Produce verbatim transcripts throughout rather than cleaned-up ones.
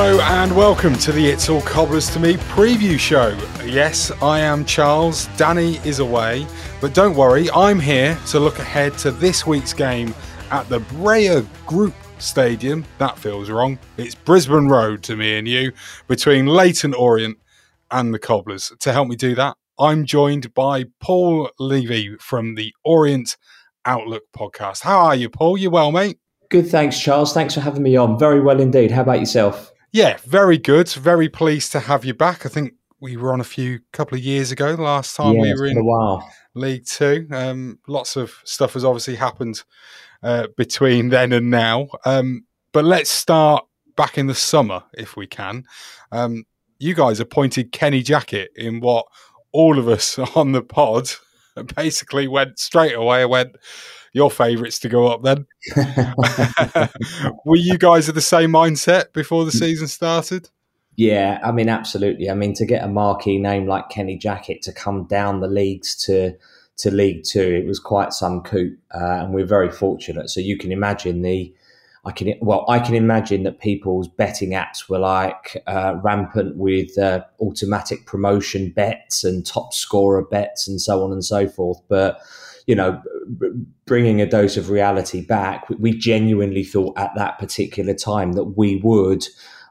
Hello and welcome to the It's All Cobblers to Me preview show. Yes, I am Charles, Danny is away, but don't worry, I'm here to look ahead to this week's game at the Breyer Group Stadium. That feels wrong. It's Brisbane Road to me and you, between Leyton Orient and the Cobblers. To help me do that, I'm joined by Paul Levy from the Orient Outlook podcast. How are you, Paul? You well, mate? Good, thanks, Charles. Thanks for having me on. Very well indeed. How about yourself? Yeah, very good. Very pleased to have you back. I think we were on a few couple of years ago. The last time yeah, we it's were been in a while. League Two. Um, lots of stuff has obviously happened uh, between then and now. Um, but let's start back in the summer, if we can. Um, you guys appointed Kenny Jackett in what all of us on the pod basically went straight away. Went, your favourites to go up then. Were you guys of the same mindset before the season started? Yeah, I mean, absolutely. I mean, to get a marquee name like Kenny Jackett to come down the leagues to to League Two, it was quite some coup, uh, and we're very fortunate. So you can imagine the, I can well, I can imagine that people's betting apps were like uh, rampant with uh, automatic promotion bets and top scorer bets and so on and so forth. But you know, bringing a dose of reality back, we genuinely thought at that particular time that we would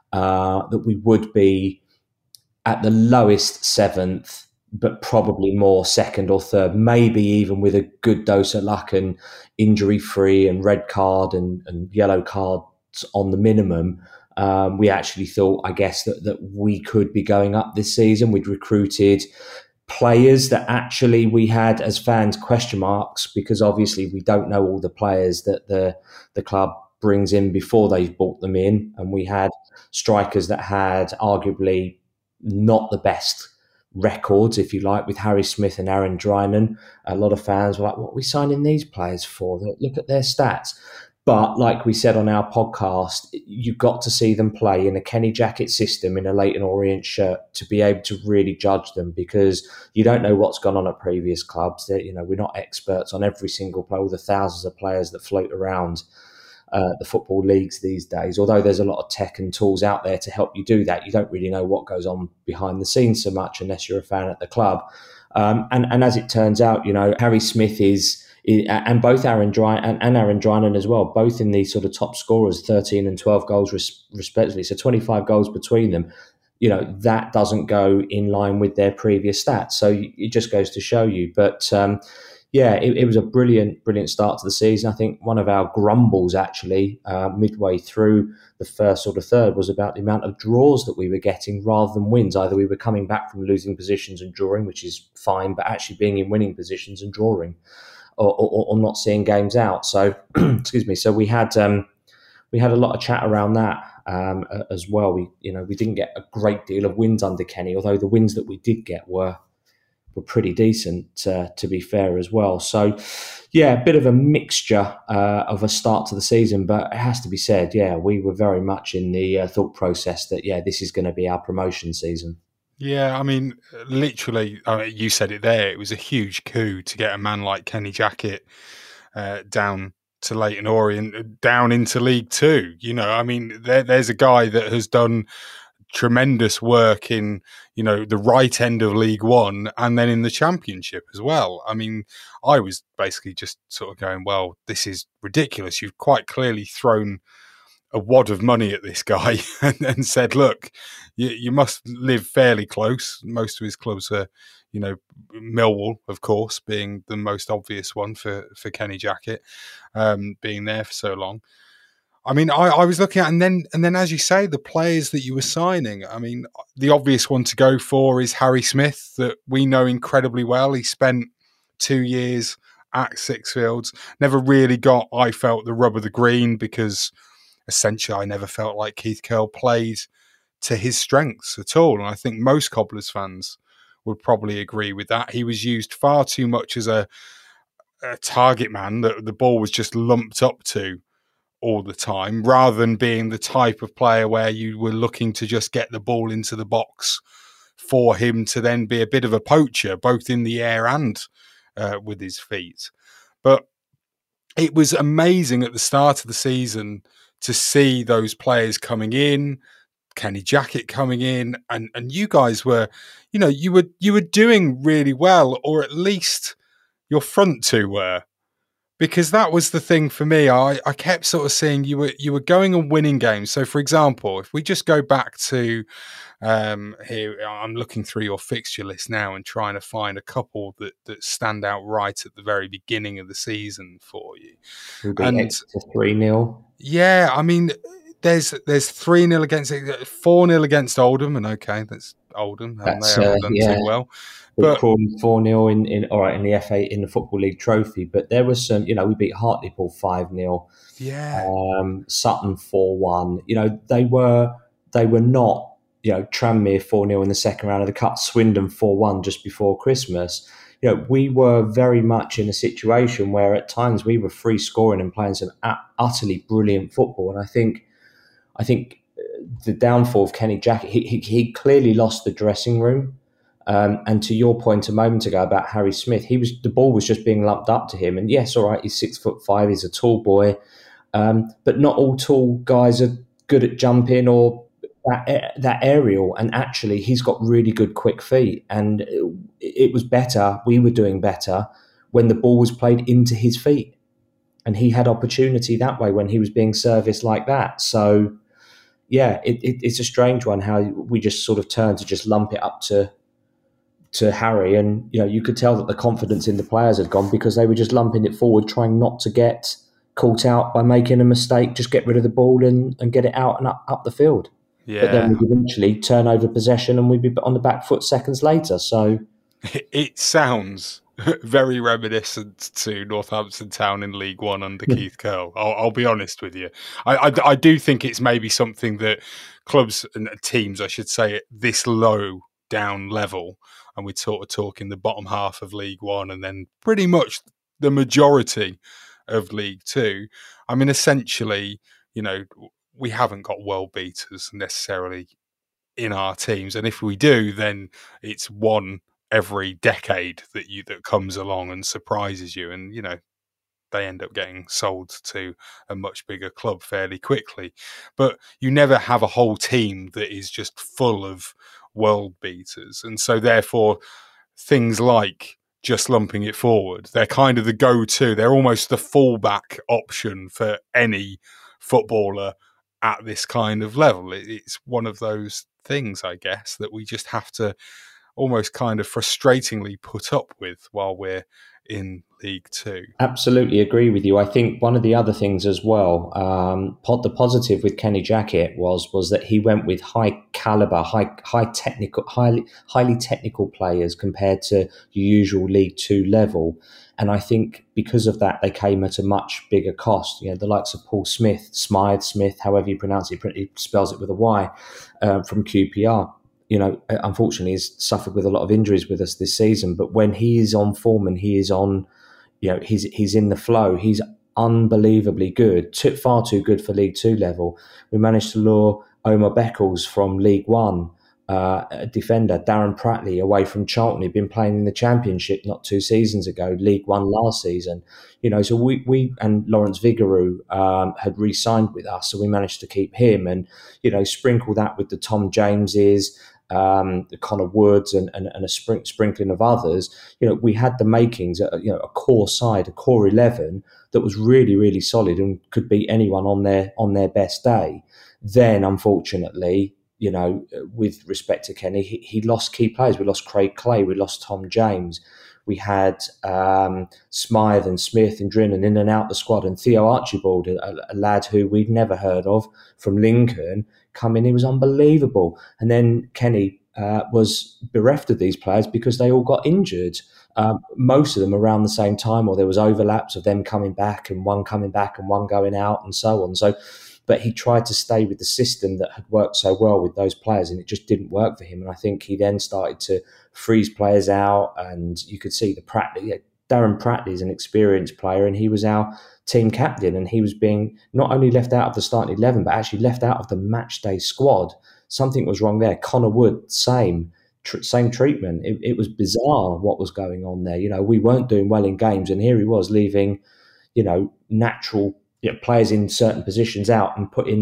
uh, that we would be at the lowest seventh, but probably more second or third, maybe even with a good dose of luck and injury free and red card and, and yellow cards on the minimum. Um, we actually thought, I guess, that that we could be going up this season. We'd recruited players that actually we had as fans question marks, because obviously we don't know all the players that the the club brings in before they've brought them in, and we had strikers that had arguably not the best records, if you like, with Harry Smith and Aaron Drinan. A lot of fans were like, what are we signing these players for? Look at their stats. But like we said on our podcast, you've got to see them play in a Kenny Jackett system in a Leyton Orient shirt to be able to really judge them, because you don't know what's gone on at previous clubs. That, you know, we're not experts on every single player, all the thousands of players that float around uh, the football leagues these days. Although there's a lot of tech and tools out there to help you do that, you don't really know what goes on behind the scenes so much unless you're a fan at the club. Um, and, and as it turns out, you know, Harry Smith is... and both Aaron Dry and, and Aaron Drinan as well, both in the sort of top scorers, thirteen and twelve goals res- respectively. So twenty-five goals between them. You know, that doesn't go in line with their previous stats. So it just goes to show you. But um, yeah, it, it was a brilliant, brilliant start to the season. I think one of our grumbles actually uh, midway through the first or the third was about the amount of draws that we were getting rather than wins. Either we were coming back from losing positions and drawing, which is fine, but actually being in winning positions and drawing. Or, or, or not seeing games out. So, excuse me. So we had um, we had a lot of chat around that um, as well. We you know we didn't get a great deal of wins under Kenny, although the wins that we did get were were pretty decent, uh, to be fair as well. So, yeah, a bit of a mixture uh, of a start to the season, but it has to be said, yeah, we were very much in the uh, thought process that yeah, this is going to be our promotion season. Yeah, I mean, literally, I mean, you said it there. It was a huge coup to get a man like Kenny Jackett uh, down to Leyton Orient, down into League Two. You know, I mean, there, there's a guy that has done tremendous work in, you know, the right end of League One and then in the Championship as well. I mean, I was basically just sort of going, well, this is ridiculous. You've quite clearly thrown a wad of money at this guy and, and said, look, you, you must live fairly close. Most of his clubs are, you know, Millwall, of course, being the most obvious one for, for Kenny Jackett, um, being there for so long. I mean, I, I was looking at, and then, and then, as you say, the players that you were signing, I mean, the obvious one to go for is Harry Smith, that we know incredibly well. He spent two years at Sixfields, never really got, I felt, the rub of the green, because essentially I never felt like Keith Curle played to his strengths at all. And I think most Cobblers fans would probably agree with that. He was used far too much as a, a target man that the ball was just lumped up to all the time, rather than being the type of player where you were looking to just get the ball into the box for him to then be a bit of a poacher, both in the air and uh, with his feet. But it was amazing at the start of the season to see those players coming in, Kenny Jackett coming in, and and you guys were, you know, you were you were doing really well, or at least your front two were. Because that was the thing for me. I, I kept sort of seeing you were you were going and winning games. So, for example, if we just go back to um, here, I'm looking through your fixture list now and trying to find a couple that, that stand out right at the very beginning of the season for you. We beat Exeter three nil. Yeah, I mean, there's there's three nil against four nil against Oldham, and okay, that's Oldham. That's, they haven't uh, done yeah. too well. But Crawley four nil in, in all right in the F A in the Football League Trophy, but there was some, you know, we beat Hartlepool five nil, yeah, um, Sutton four one. You know, they were they were not, you know, Tranmere four nil in the second round of the Cup, Swindon four one just before Christmas. You know, we were very much in a situation where at times we were free scoring and playing some utterly brilliant football, and I think I think the downfall of Kenny Jackett, he he, he clearly lost the dressing room. Um, and to your point a moment ago about Harry Smith, he was the ball was just being lumped up to him. And yes, all right, he's six foot five, he's a tall boy, um, but not all tall guys are good at jumping or that that aerial. And actually, he's got really good quick feet. And it, it was better. We were doing better when the ball was played into his feet, and he had opportunity that way when he was being serviced like that. So, yeah, it, it, it's a strange one how we just sort of turned to just lump it up to. to Harry, and you know you could tell that the confidence in the players had gone because they were just lumping it forward, trying not to get caught out by making a mistake, just get rid of the ball and, and get it out and up, up the field. Yeah. But then we'd eventually turn over possession and we'd be on the back foot seconds later. So it sounds very reminiscent to Northampton Town in League One under Keith Curle. I'll, I'll be honest with you. I, I, I do think it's maybe something that clubs and teams, I should say, at this low down level, and we're sort of talking the bottom half of League One and then pretty much the majority of League Two. I mean, essentially, you know, we haven't got world beaters necessarily in our teams. And if we do, then it's one every decade that you that comes along and surprises you. And, you know, they end up getting sold to a much bigger club fairly quickly. But you never have a whole team that is just full of world beaters. And so therefore things like just lumping it forward, they're kind of the go-to. They're almost the fallback option for any footballer at this kind of level. It's one of those things, I guess, that we just have to almost kind of frustratingly put up with while we're in League Two. Absolutely agree with you. I think one of the other things as well, um, the positive with Kenny Jackett was was that he went with high caliber, high high technical, highly highly technical players compared to your usual League Two level. And I think because of that, they came at a much bigger cost. You know, the likes of Paul Smith, Smythe Smith, however you pronounce it, he spells it with a Y, uh, from Q P R. You know, unfortunately, he's suffered with a lot of injuries with us this season. But when he is on form and he is on, you know, he's he's in the flow, he's unbelievably good, too, far too good for League Two level. We managed to lure Omar Beckles from League One, uh, a defender, Darren Pratley, away from Charlton. He'd been playing in the Championship not two seasons ago, League One last season. You know, so we, we and Lawrence Vigouroux um, had re-signed with us, so we managed to keep him and, you know, sprinkle that with the Tom Jameses, Um, the Connor Woods and, and, and a spring, sprinkling of others. You know, we had the makings, uh, you know, a core side, a core eleven that was really, really solid and could beat anyone on their on their best day. Then, unfortunately, you know, with respect to Kenny, he, he lost key players. We lost Craig Clay, we lost Tom James. We had um, Smythe and Smith and Drinnan in and out the squad, and Theo Archibald, a, a lad who we'd never heard of from Lincoln, come in. He was unbelievable. And then Kenny uh, was bereft of these players because they all got injured. Um, most of them around the same time, or there was overlaps of them coming back and one coming back and one going out and so on. So, but he tried to stay with the system that had worked so well with those players, and it just didn't work for him. And I think he then started to freeze players out, and you could see the Pratley, Darren Pratley is an experienced player, and he was our team captain, and he was being not only left out of the starting eleven, but actually left out of the match day squad. Something was wrong there. Connor Wood, same, tr- same treatment. It, it was bizarre what was going on there. You know, we weren't doing well in games, and here he was leaving, you know, natural you know, players in certain positions out and putting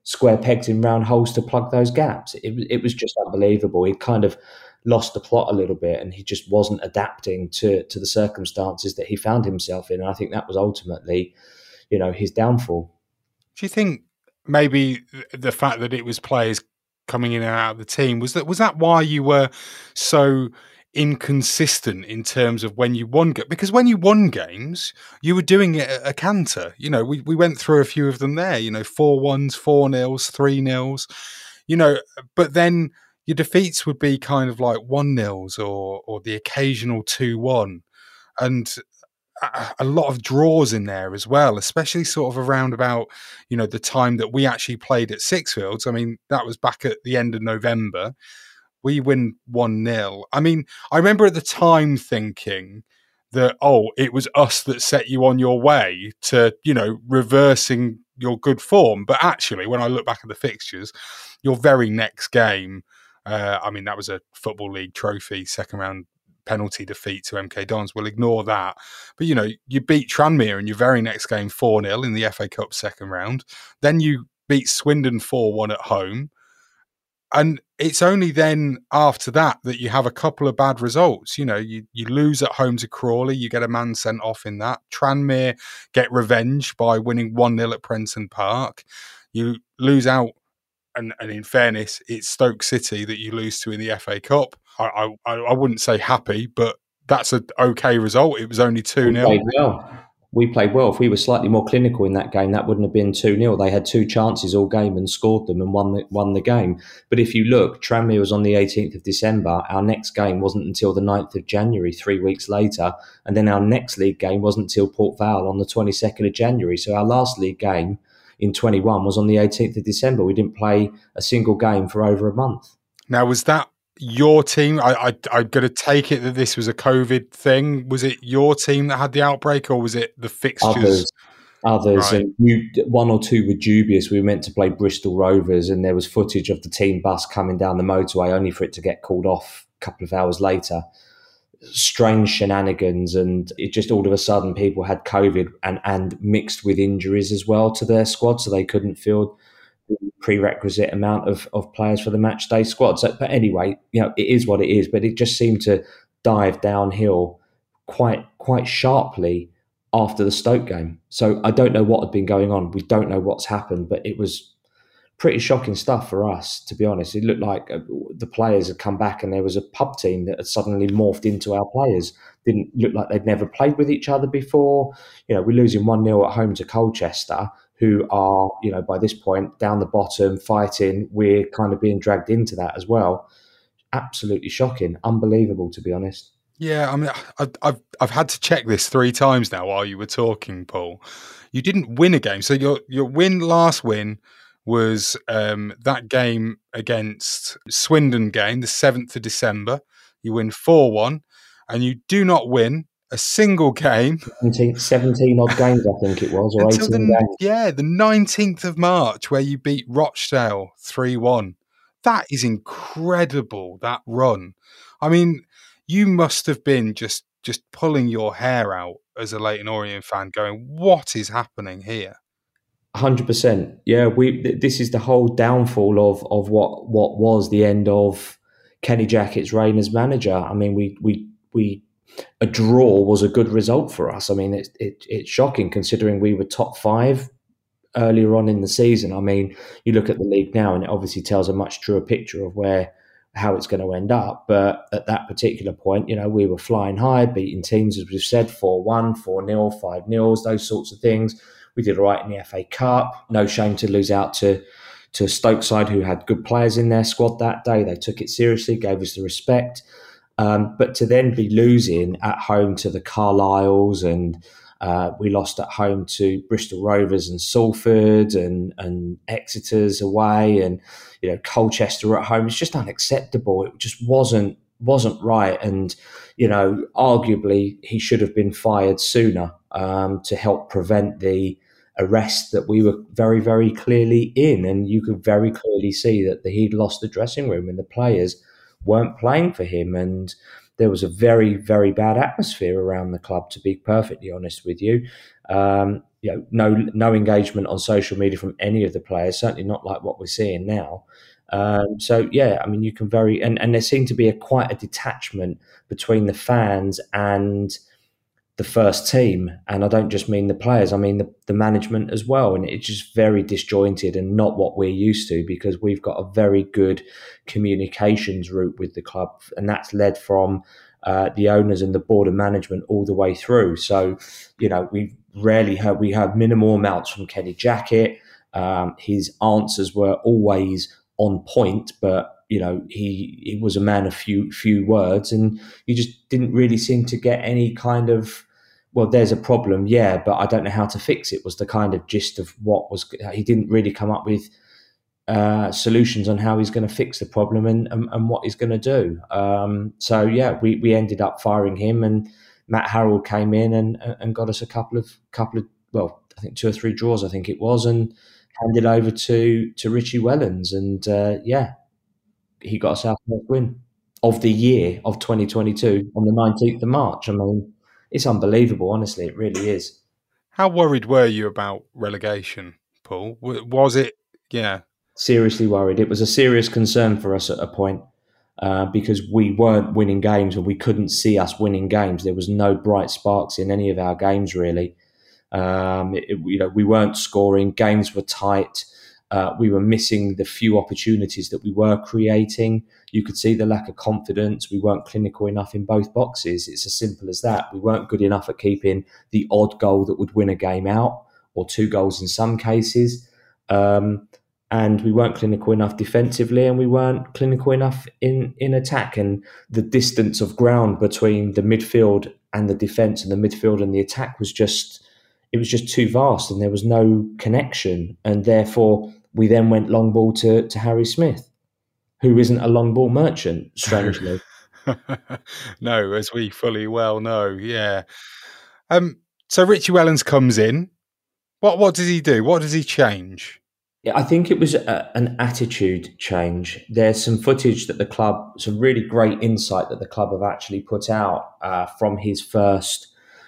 square pegs in round holes to plug those gaps. It, it was just unbelievable. He kind of lost the plot a little bit, and he just wasn't adapting to to the circumstances that he found himself in. And I think that was ultimately, you know, his downfall. Do you think maybe the fact that it was players coming in and out of the team, was that was that why you were so inconsistent in terms of when you won? Because when you won games, you were doing it at a canter. You know, we, we went through a few of them there, you know, four ones, four nils, three nils, you know, but then your defeats would be kind of like one nils or or the occasional two one. And a lot of draws in there as well, especially sort of around about, you know, the time that we actually played at Sixfields. I mean, that was back at the end of November. We win one nil. I mean, I remember at the time thinking that, oh, it was us that set you on your way to, you know, reversing your good form. But actually, when I look back at the fixtures, your very next game, uh, I mean, that was a Football League trophy, second round penalty defeat to M K Dons. We'll ignore that. But, you know, you beat Tranmere in your very next game four nil in the F A Cup second round. Then you beat Swindon four one at home. And it's only then after that that you have a couple of bad results. You know, you, you lose at home to Crawley. You get a man sent off in that. Tranmere get revenge by winning one nil at Prenton Park. You lose out. And, and in fairness, it's Stoke City that you lose to in the F A Cup. I I, I wouldn't say happy, but that's an okay result. It was only two nil. We played well. We played well. If we were slightly more clinical in that game, that wouldn't have been two nil. They had two chances all game and scored them and won the, won the game. But if you look, Tranmere was on the eighteenth of December. Our next game wasn't until the ninth of January, three weeks later. And then our next league game wasn't until Port Vale on the twenty-second of January. So our last league game in twenty-one was on the eighteenth of December. We didn't play a single game for over a month. Now, was that your team? I, I, I'm going to take it that this was a COVID thing. Was it your team that had the outbreak, or was it the fixtures? Others, others, right. And you, one or two were dubious. We were meant to play Bristol Rovers, and there was footage of the team bus coming down the motorway, only for it to get called off a couple of hours later. Strange shenanigans, and it just all of a sudden people had COVID and, and mixed with injuries as well to their squad, so they couldn't field the prerequisite amount of, of players for the match day squad. So, but anyway, you know, it is what it is. But it just seemed to dive downhill quite quite sharply after the Stoke game. So I don't know what had been going on. We don't know what's happened, but it was pretty shocking stuff for us, to be honest. It looked like the players had come back and there was a pub team that had suddenly morphed into our players. Didn't look like they'd never played with each other before. You know, we're losing one nil at home to Colchester, who are, you know, by this point, down the bottom, fighting. We're kind of being dragged into that as well. Absolutely shocking. Unbelievable, to be honest. Yeah, I mean, I've, I've, I've had to check this three times now while you were talking, Paul. You didn't win a game. So your, your win, last win, was um, that game against Swindon game, the seventh of December. You win four one, and you do not win a single game. seventeen, seventeen odd games, I think it was, or until eighteen the, games. Yeah, the nineteenth of March, where you beat Rochdale three one. That is incredible, that run. I mean, you must have been just, just pulling your hair out as a Leyton Orient fan, going, what is happening here? one hundred percent. Yeah, we. This is the whole downfall of of what what was the end of Kenny Jackett's reign as manager. I mean, we we we a draw was a good result for us. I mean, it's it, it's shocking considering we were top five earlier on in the season. I mean, you look at the league now, and it obviously tells a much truer picture of where how it's going to end up. But at that particular point, you know, we were flying high, beating teams, as we've said, four one, four nil, five nils, those sorts of things. We did all right in the F A Cup. No shame to lose out to, to Stoke side, who had good players in their squad that day. They took it seriously, gave us the respect. Um, but to then be losing at home to the Carlisles, and uh, we lost at home to Bristol Rovers and Salford, and, and Exeter's away, and you know Colchester at home. It's just unacceptable. It just wasn't wasn't right. And you know, arguably he should have been fired sooner um, to help prevent the arrest that we were very, very clearly in. And you could very clearly see that the, he'd lost the dressing room and the players weren't playing for him. And there was a very, very bad atmosphere around the club, to be perfectly honest with you. Um, you know, no no engagement on social media from any of the players. Certainly not like what we're seeing now. Um, so yeah, I mean, you can very and, and there seemed to be a quite a detachment between the fans and the first team, and I don't just mean the players, I mean the, the management as well, and it's just very disjointed and not what we're used to, because we've got a very good communications route with the club, and that's led from uh, the owners and the board of management all the way through. So, you know, we rarely heard, we heard minimal amounts from Kenny Jackett. Um, his answers were always on point, but you know, he, he was a man of few few words, and you just didn't really seem to get any kind of, well, there's a problem, yeah, but I don't know how to fix it, was the kind of gist of what was. He didn't really come up with uh, solutions on how he's going to fix the problem and, and, and what he's going to do. Um, so, yeah, we, we ended up firing him, and Matt Harrold came in and, and got us a couple of, couple of, well, I think two or three draws, I think it was, and handed over to, to Richie Wellens. And, uh, yeah, he got us our first win of the year of twenty twenty-two on the nineteenth of March. I mean, it's unbelievable, honestly. It really is. How worried were you about relegation, Paul? Was it, yeah? Seriously worried. It was a serious concern for us at a point uh, because we weren't winning games, and we couldn't see us winning games. There was no bright sparks in any of our games, really. Um, it, you know, we weren't scoring. Games were tight. Uh, we were missing the few opportunities that we were creating. You could see the lack of confidence. We weren't clinical enough in both boxes. It's as simple as that. We weren't good enough at keeping the odd goal that would win a game out, or two goals in some cases. Um, and we weren't clinical enough defensively, and we weren't clinical enough in, in attack. And the distance of ground between the midfield and the defence, and the midfield and the attack, was just, it was just too vast, and there was no connection. And therefore, we then went long ball to, to Harry Smith, who isn't a long ball merchant, strangely. No, as we fully well know, yeah. Um, so Richie Wellens comes in. What what does he do? What does he change? Yeah, I think it was a, an attitude change. There's some footage that the club, some really great insight that the club have actually put out uh, from his first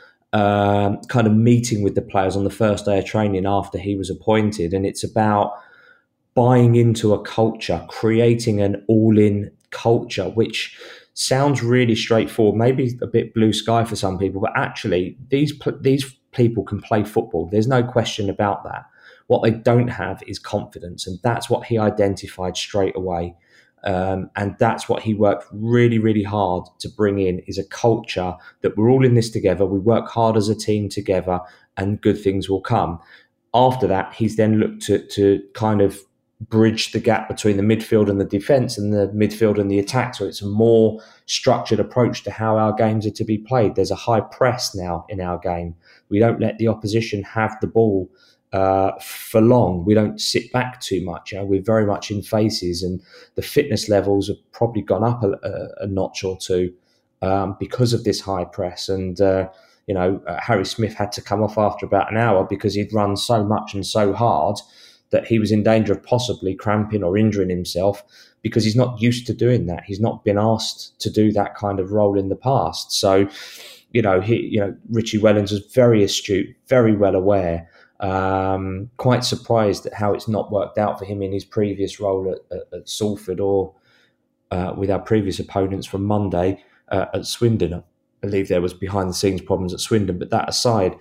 um, kind of meeting with the players on the first day of training after he was appointed. And it's about buying into a culture, creating an all-in culture, which sounds really straightforward, maybe a bit blue sky for some people, but actually these these people can play football. There's no question about that. What they don't have is confidence, and that's what he identified straight away. Um, and that's what he worked really, really hard to bring in, is a culture that we're all in this together. We work hard as a team together, and good things will come. After that, he's then looked to, to kind of bridge the gap between the midfield and the defence, and the midfield and the attack. So it's a more structured approach to how our games are to be played. There's a high press now in our game. We don't let the opposition have the ball uh, for long. We don't sit back too much. You know, we're very much in faces, and the fitness levels have probably gone up a, a, a notch or two um, because of this high press. And uh, you know, uh, Harry Smith had to come off after about an hour because he'd run so much and so hard that he was in danger of possibly cramping or injuring himself, because he's not used to doing that. He's not been asked to do that kind of role in the past. So, you know, he, you know, Richie Wellens was very astute, very well aware, um, quite surprised at how it's not worked out for him in his previous role at, at, at Salford, or uh, with our previous opponents from Monday uh, at Swindon. I believe there was behind the scenes problems at Swindon, but that aside,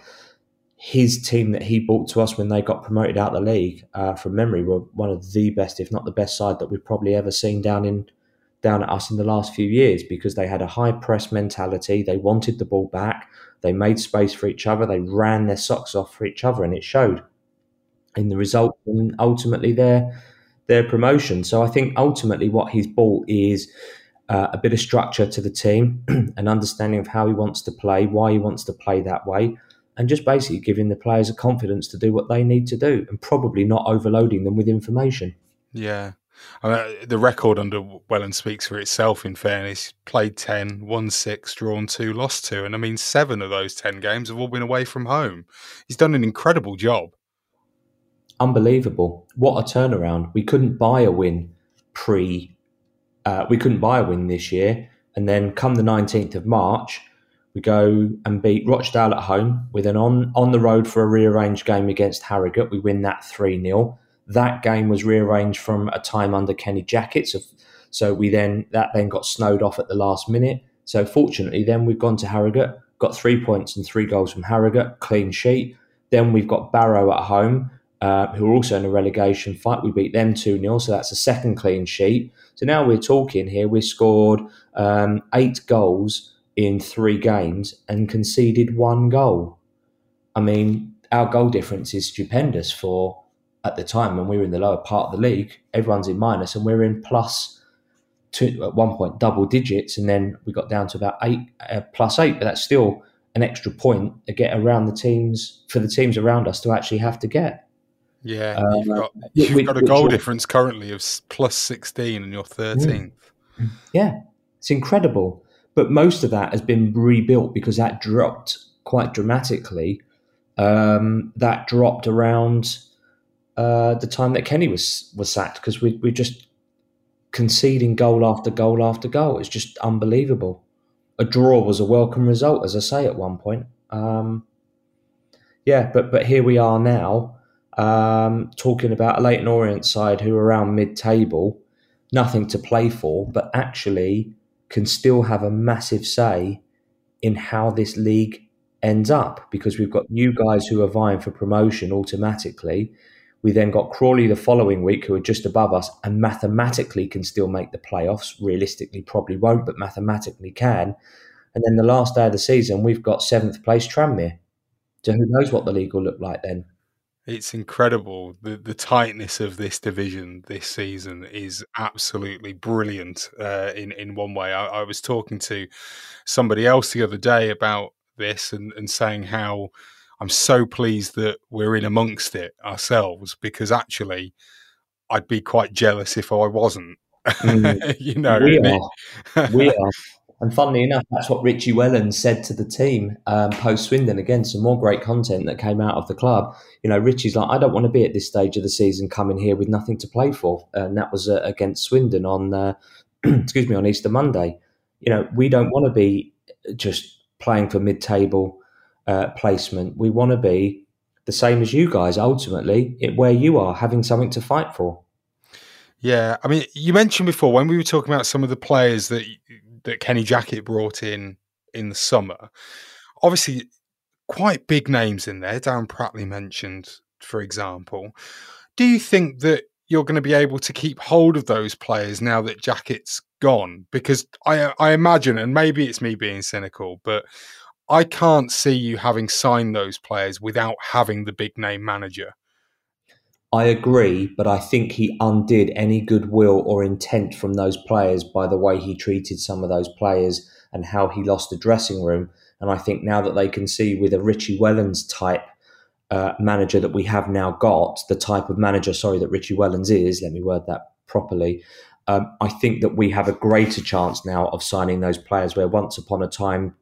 his team that he brought to us when they got promoted out of the league, uh, from memory, were one of the best, if not the best side that we've probably ever seen down in down at us in the last few years, because they had a high press mentality. They wanted the ball back. They made space for each other. They ran their socks off for each other, and it showed in the result and ultimately their their promotion. So I think ultimately what he's brought is uh, a bit of structure to the team, an understanding of how he wants to play, why he wants to play that way, and just basically giving the players a confidence to do what they need to do, and probably not overloading them with information. Yeah. I mean, the record under Wellens speaks for itself, in fairness. Played ten, won six, drawn two, lost two. And I mean, seven of those ten games have all been away from home. He's done an incredible job. Unbelievable. What a turnaround. We couldn't buy a win pre, uh, we couldn't buy a win this year. And then come the nineteenth of March, We go and beat Rochdale at home. We're then on, on the road for a rearranged game against Harrogate. We win that three nil. That game was rearranged from a time under Kenny Jackett. So, so we then that then got snowed off at the last minute. So fortunately, then we've gone to Harrogate, got three points and three goals from Harrogate, clean sheet. Then we've got Barrow at home, uh, who are also in a relegation fight. We beat them two nil, so that's a second clean sheet. So now we're talking here. We scored um, eight goals in three games and conceded one goal. I mean, our goal difference is stupendous for, at the time when we were in the lower part of the league, everyone's in minus and we're in plus two, at one point double digits, and then we got down to about eight, uh, plus eight, but that's still an extra point to get around the teams, for the teams around us to actually have to get. Yeah, uh, you've got, you've which, got a goal difference currently of plus sixteen and you're thirteenth. Yeah, it's incredible. But most of that has been rebuilt because that dropped quite dramatically. Um, that dropped around uh, the time that Kenny was was sacked, because we, we're just conceding goal after goal after goal. It's just unbelievable. A draw was a welcome result, as I say, at one point. Um, yeah, but but here we are now, um, talking about a Leyton Orient side who are around mid-table, nothing to play for, but actually can still have a massive say in how this league ends up, because we've got new guys who are vying for promotion automatically. We then got Crawley the following week, who are just above us and mathematically can still make the playoffs. Realistically, probably won't, but mathematically can. And then the last day of the season, we've got seventh place Tranmere. So who knows what the league will look like then? It's incredible. The the tightness of this division this season is absolutely brilliant uh, in, in one way. I, I was talking to somebody else the other day about this and, and saying how I'm so pleased that we're in amongst it ourselves, because actually I'd be quite jealous if I wasn't. Mm. you know, we are. we are. And funnily enough, that's what Richie Wellens said to the team um, post Swindon. Again, some more great content that came out of the club. You know, Richie's like, I don't want to be at this stage of the season coming here with nothing to play for. And that was uh, against Swindon on, uh, excuse me, on Easter Monday. You know, we don't want to be just playing for mid-table uh, placement. We want to be the same as you guys, ultimately, it, where you are, having something to fight for. Yeah, I mean, you mentioned before when we were talking about some of the players that that Kenny Jackett brought in in the summer, obviously quite big names in there. Darren Pratley mentioned, for example. Do you think that you're going to be able to keep hold of those players now that Jackett's gone? Because I, I imagine, and maybe it's me being cynical, but I can't see you having signed those players without having the big name manager. I agree, but I think he undid any goodwill or intent from those players by the way he treated some of those players and how he lost the dressing room. And I think now that they can see with a Richie Wellens type uh, manager that we have now got, the type of manager, sorry, that Richie Wellens is, let me word that properly, um, I think that we have a greater chance now of signing those players where once upon a time,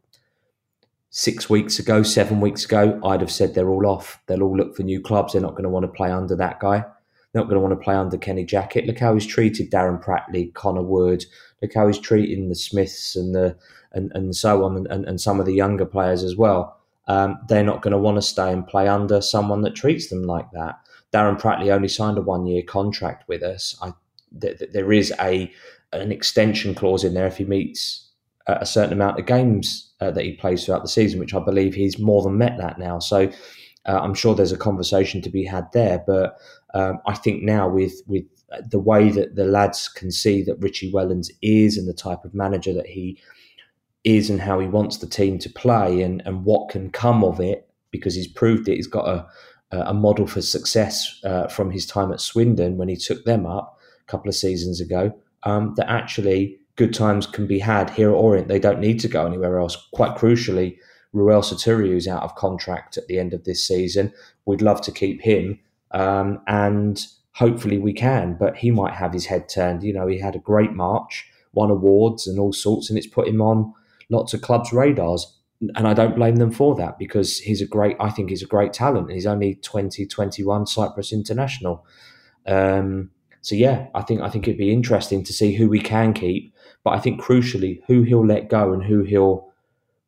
Six weeks ago, seven weeks ago, I'd have said they're all off. They'll all look for new clubs. They're not going to want to play under that guy. They're not going to want to play under Kenny Jackett. Look how he's treated Darren Pratley, Connor Wood. Look how he's treating the Smiths and the and, and so on, and, and some of the younger players as well. Um, they're not going to want to stay and play under someone that treats them like that. Darren Pratley only signed a one-year contract with us. I, th- th- there is a an extension clause in there if he meets a certain amount of games uh, that he plays throughout the season, which I believe he's more than met that now. So uh, I'm sure there's a conversation to be had there. But um, I think now with with the way that the lads can see that Richie Wellens is and the type of manager that he is and how he wants the team to play and, and what can come of it, because he's proved it. He's got a, a model for success uh, from his time at Swindon when he took them up a couple of seasons ago, um, that actually good times can be had here at Orient. They don't need to go anywhere else. Quite crucially, Ruel Sotiriou is out of contract at the end of this season. We'd love to keep him, um, and hopefully we can, but he might have his head turned. You know, he had a great March, won awards and all sorts, and it's put him on lots of clubs' radars. And I don't blame them for that, because he's a great, I think he's a great talent. He's only twenty, twenty-one, Cyprus international. Um, so yeah, I think I think it'd be interesting to see who we can keep. But I think crucially, who he'll let go and who he'll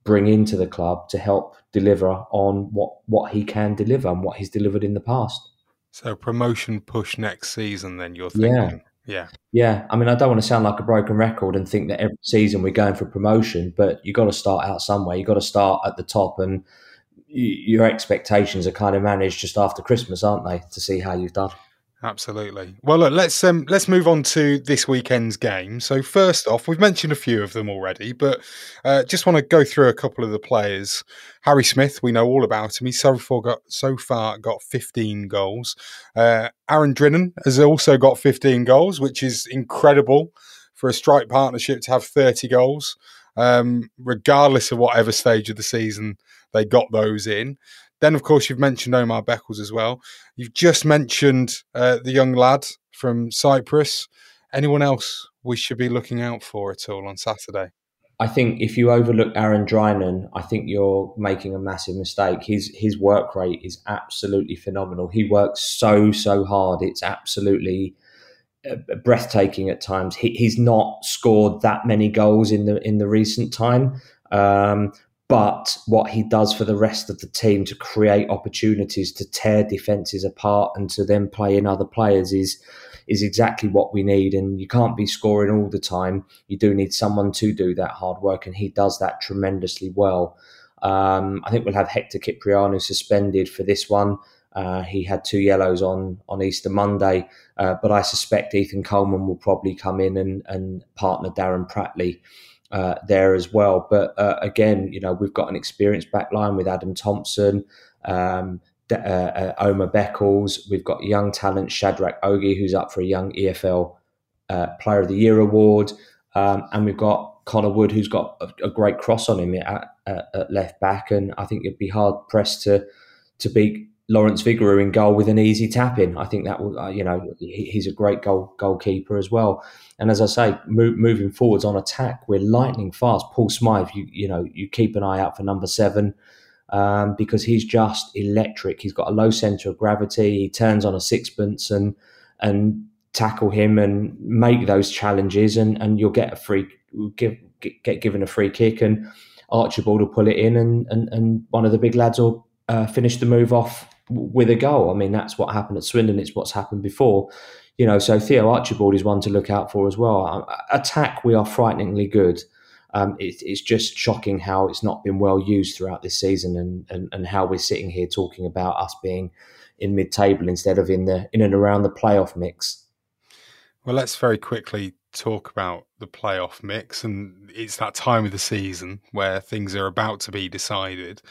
bring into the club to help deliver on what, what he can deliver and what he's delivered in the past. So promotion push next season, then you're Yeah. thinking? Yeah. Yeah. I mean, I don't want to sound like a broken record and think that every season we're going for promotion, but you've got to start out somewhere. You've got to start at the top, and y- your expectations are kind of managed just after Christmas, aren't they, to see how you've done. Absolutely. Well, look, let's um, let's move on to this weekend's game. So first off, we've mentioned a few of them already, but uh, just want to go through a couple of the players. Harry Smith, we know all about him. He's so far got so far got fifteen goals. Uh, Aaron Drinan has also got fifteen goals, which is incredible for a strike partnership to have thirty goals, um, regardless of whatever stage of the season they got those in. Then, of course, you've mentioned Omar Beckles as well. You've just mentioned uh, the young lad from Cyprus. Anyone else we should be looking out for at all on Saturday? I think if you overlook Aaron Drinan, I think you're making a massive mistake. His his work rate is absolutely phenomenal. He works so, so hard. It's absolutely uh, breathtaking at times. He, he's not scored that many goals in the in the recent time. Um, But what he does for the rest of the team to create opportunities to tear defences apart and to then play in other players is is exactly what we need. And you can't be scoring all the time. You do need someone to do that hard work, and he does that tremendously well. Um, I think we'll have Hector Cipriano suspended for this one. Uh, he had two yellows on on Easter Monday, uh, but I suspect Ethan Coleman will probably come in and, and partner Darren Pratley Uh, there as well. But uh, again, you know, we've got an experienced backline with Adam Thompson, um, uh, uh, Omar Beckles. We've got young talent Shadrach Ogie, who's up for a Young E F L uh, Player of the Year award. Um, and we've got Connor Wood, who's got a, a great cross on him at, at, at left back. And I think it'd be hard pressed to to beat Lawrence Vigouroux in goal with an easy tap in. I think that will, uh, you know, he, he's a great goal goalkeeper as well. And as I say, move, moving forwards on attack, we're lightning fast. Paul Smythe, you you know, you keep an eye out for number seven um, because he's just electric. He's got a low centre of gravity. He turns on a sixpence and and tackle him and make those challenges, and, and you'll get a free give, get given a free kick, and Archibald will pull it in, and and, and one of the big lads will uh, finish the move off with a goal. I mean, that's what happened at Swindon. It's what's happened before. You know, so Theo Archibald is one to look out for as well. Attack, we are frighteningly good. Um, it, it's just shocking how it's not been well used throughout this season, and, and, and how we're sitting here talking about us being in mid-table instead of in the in and around the playoff mix. Well, let's very quickly talk about the playoff mix, and it's that time of the season where things are about to be decided.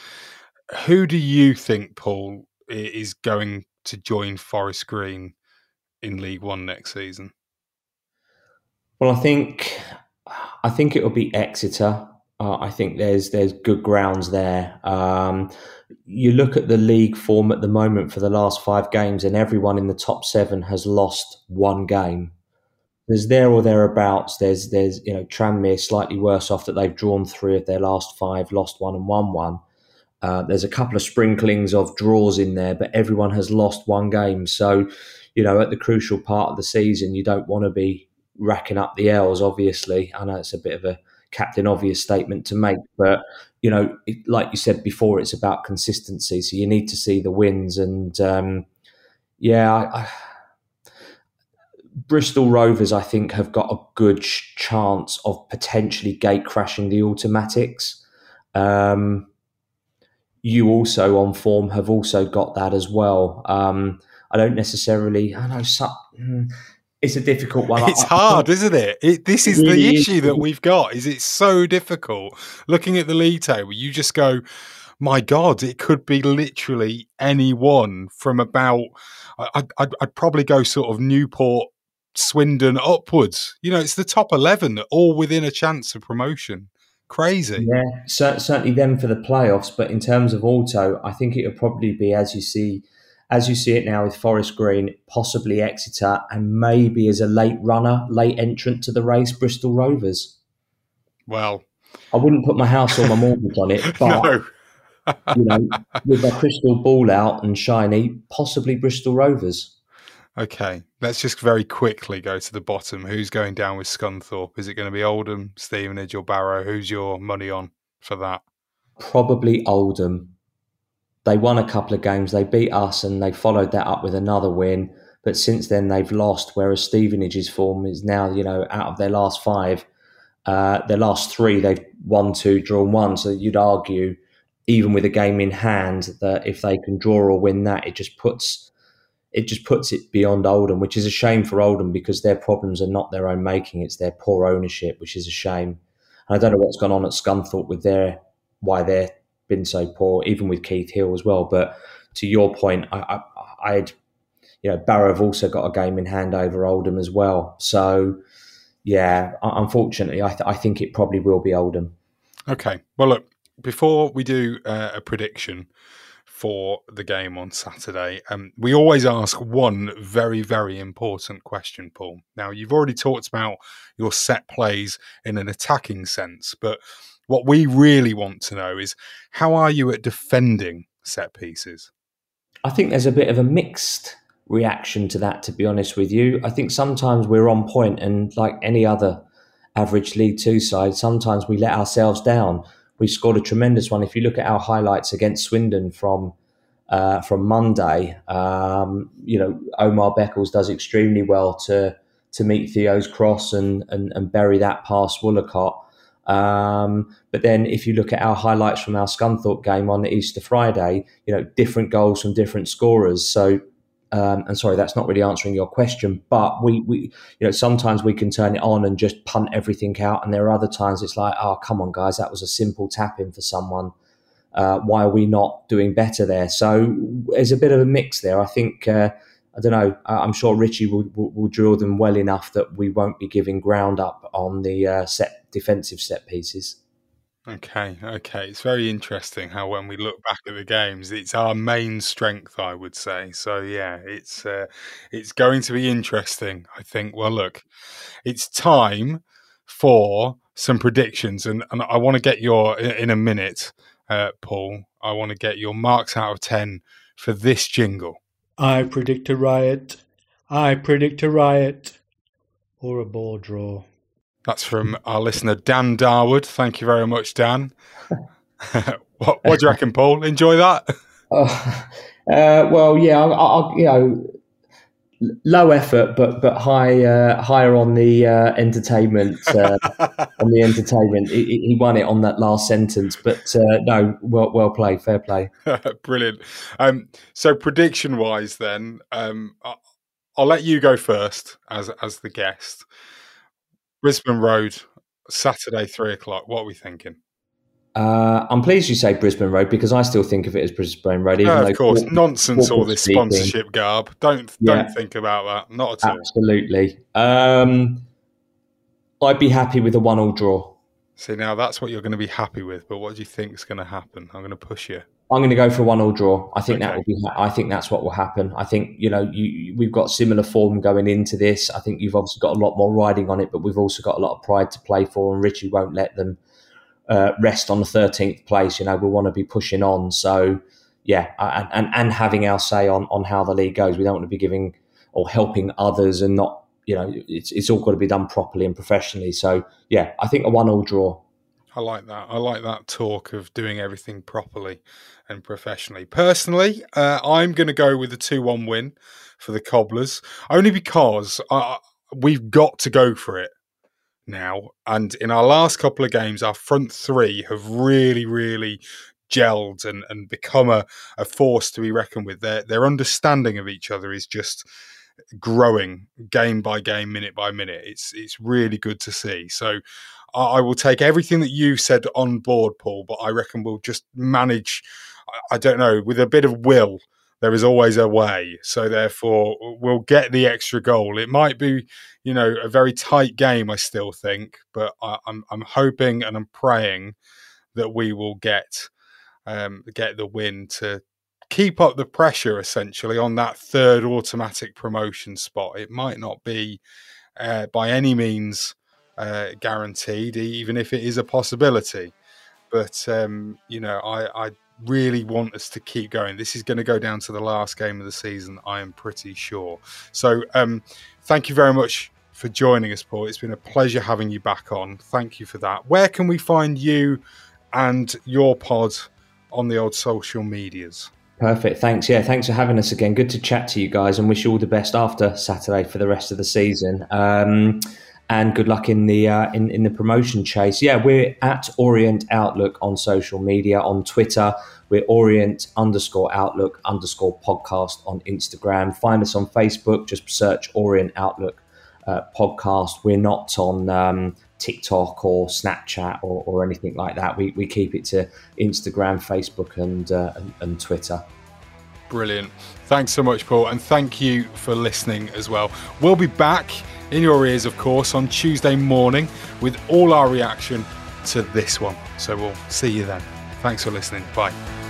Who do you think, Paul, is going to join Forest Green in League One next season? Well, I think I think it will be Exeter. Uh, I think there's there's good grounds there. Um, you look at the league form at the moment for the last five games, and everyone in the top seven has lost one game. There's there or thereabouts. There's there's you know Tranmere slightly worse off that they've drawn three of their last five, lost one and won one. Uh, there's a couple of sprinklings of draws in there, but everyone has lost one game. So, you know, at the crucial part of the season, you don't want to be racking up the L's, obviously. I know it's a bit of a Captain Obvious statement to make, but, you know, it, like you said before, it's about consistency. So you need to see the wins. And, um, yeah, I, I, Bristol Rovers, I think, have got a good ch- chance of potentially gate crashing the automatics. Um You also on form have also got that as well. Um, I don't necessarily. I know so, it's a difficult one. It's I, hard, I, isn't it? it this is really the issue is. that we've got. Is it's so difficult looking at the league table. You just go, my God, it could be literally anyone from about. I'd, I'd, I'd probably go sort of Newport, Swindon upwards. You know, it's the top eleven, all within a chance of promotion. Crazy. Yeah, cer- certainly them for the playoffs. But in terms of auto, I think it would probably be as you see, as you see it now with Forest Green, possibly Exeter, and maybe as a late runner, late entrant to the race, Bristol Rovers. Well, I wouldn't put my house or my mortgage on it, but no. you know, with their crystal ball out and shiny, possibly Bristol Rovers. Okay, let's just very quickly go to the bottom. Who's going down with Scunthorpe? Is it going to be Oldham, Stevenage or Barrow? Who's your money on for that? probably Oldham. They won a couple of games. They beat us and they followed that up with another win. But since then, they've lost, whereas Stevenage's form is now, you know, out of their last five, uh, their last three, they've won two, drawn one. So you'd argue, even with a game in hand, that if they can draw or win that, it just puts it just puts it beyond Oldham, which is a shame for Oldham because their problems are not their own making. It's their poor ownership, which is a shame. And I don't know what's gone on at Scunthorpe with their why they've been so poor, even with Keith Hill as well. But to your point, I, I, I'd you know Barrow have also got a game in hand over Oldham as well. So yeah, unfortunately, I, th- I think it probably will be Oldham. Okay. Well, look, before we do uh, a prediction for the game on Saturday, um, we always ask one very, very important question, Paul. Now, you've already talked about your set plays in an attacking sense, but what we really want to know is how are you at defending set pieces? I think there's a bit of a mixed reaction to that, to be honest with you. I think sometimes we're on point, and like any other average League Two side, sometimes we let ourselves down. We scored a tremendous one. If you look at our highlights against Swindon from uh, from Monday, um, you know Omar Beckles does extremely well to to meet Theo's cross and and, and bury that past Woolacott. Um, but then if you look at our highlights from our Scunthorpe game on Easter Friday, you know different goals from different scorers. So. Um, and sorry, that's not really answering your question, but we, we, you know, sometimes we can turn it on and just punt everything out. And there are other times it's like, oh, come on, guys, that was a simple tap in for someone. Uh, why are we not doing better there? So there's a bit of a mix there. I think, uh, I don't know, I'm sure Richie will, will, will drill them well enough that we won't be giving ground up on the uh, set defensive set pieces. Okay, okay. It's very interesting how when we look back at the games, it's our main strength, I would say. So yeah, it's uh, it's going to be interesting, I think. Well, look, it's time for some predictions, and, and I want to get your, in a minute, uh, Paul, I want to get your marks out of ten for this jingle. I predict a riot. I predict a riot. Or a ball draw. That's from our listener, Dan Darwood. Thank you very much, Dan. what, what do you reckon, Paul? Enjoy that? Uh, uh, well, yeah, I'll, I'll, you know, low effort, but but high uh, higher on the uh, entertainment. Uh, on the entertainment, he, he won it on that last sentence. But uh, no, well well played, fair play. Brilliant. Um, so prediction-wise, then, um, I'll let you go first as as the guest. Brisbane Road, Saturday, three o'clock. What are we thinking? Uh, I'm pleased you say Brisbane Road because I still think of it as Brisbane Road. Even uh, though of course, Paul, nonsense. Paul all this speaking. sponsorship garb. Don't Yeah. don't think about that. Not at all. Absolutely. Um, I'd be happy with a one-all draw. See, now that's what you're going to be happy with. But what do you think is going to happen? I'm going to push you. I'm going to go for a one-all draw. I think Okay. that will be. I think that's what will happen. I think you know you, we've got similar form going into this. I think you've obviously got a lot more riding on it, but we've also got a lot of pride to play for, and Richie won't let them uh, rest on the thirteenth place. You know, we want to be pushing on. So yeah, and, and and having our say on on how the league goes. We don't want to be giving or helping others and not. You know, it's it's all got to be done properly and professionally. So yeah, I think a one-all draw. I like that. I like that talk of doing everything properly and professionally. Personally, uh, I'm going to go with a two one win for the Cobblers, only because uh, we've got to go for it now. And in our last couple of games, our front three have really, really gelled and, and become a, a force to be reckoned with. Their, their understanding of each other is just growing game by game, minute by minute. It's it's really good to see. So I will take everything that you said on board, Paul, but I reckon we'll just manage, I don't know, with a bit of will, there is always a way. So therefore, we'll get the extra goal. It might be, you know, a very tight game, I still think, but I, I'm I'm hoping and I'm praying that we will get um, get the win to keep up the pressure, essentially, on that third automatic promotion spot. It might not be uh, by any means Uh, guaranteed, even if it is a possibility. But, um, you know, I, I really want us to keep going. This is going to go down to the last game of the season, I am pretty sure. So um, thank you very much for joining us, Paul. It's been a pleasure having you back on. Thank you for that. Where can we find you and your pod on the old social medias. Perfect. Thanks. Yeah, thanks for having us again. Good to chat to you guys, and wish you all the best after Saturday for the rest of the season. Um, and good luck in the uh, in in the promotion chase. Yeah, we're at Orient Outlook on social media. On Twitter, we're Orient underscore Outlook underscore podcast on Instagram. Find us on Facebook. Just search Orient Outlook uh, podcast. We're not on um, TikTok or Snapchat or, or anything like that. We we keep it to Instagram, Facebook, and, uh, and and Twitter. Brilliant. Thanks so much, Paul, and thank you for listening as well. We'll be back in your ears, of course, on Tuesday morning with all our reaction to this one. So we'll see you then. Thanks for listening. Bye.